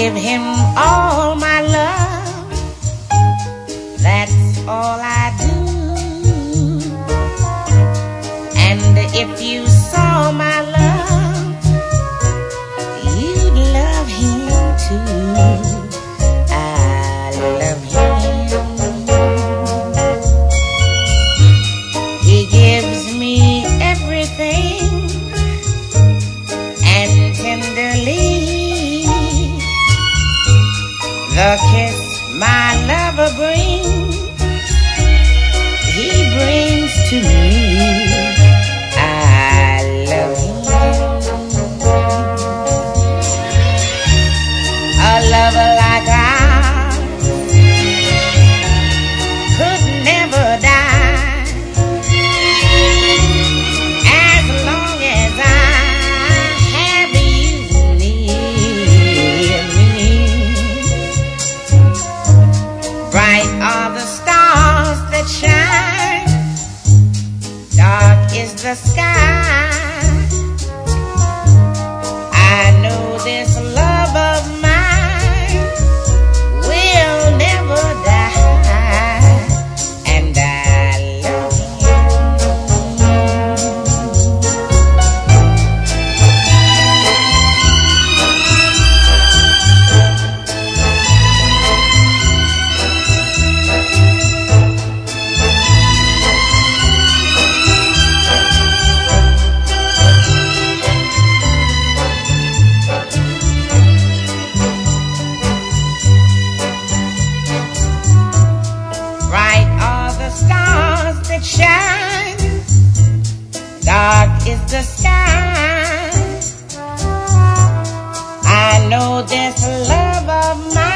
give him all my love. That's all I do. And if you saw my love, you'd love him too. I love him. He gives me everything, and tenderly the kiss my lover brings, he brings to me. I love him. A lover like ours could never die, as long as I have you near me. Bright are the stars that shine, dark is the sky. I know this love of mine will never die, and I love shine, dark is the sky. I know this love of mine